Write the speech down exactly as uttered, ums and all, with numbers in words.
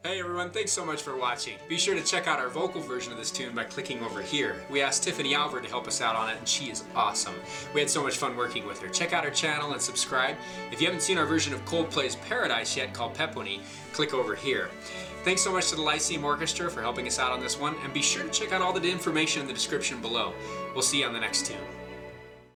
Hey everyone, thanks so much for watching. Be sure to check out our vocal version of this tune by clicking over here. We asked Tiffany Alver to help us out on it and she is awesome. We had so much fun working with her. Check out our channel and subscribe. If you haven't seen our version of Coldplay's Paradise yet called Peponi, click over here. Thanks so much to the Lyceum Orchestra for helping us out on this one, and be sure to check out all the information in the description below. We'll see you on the next tune.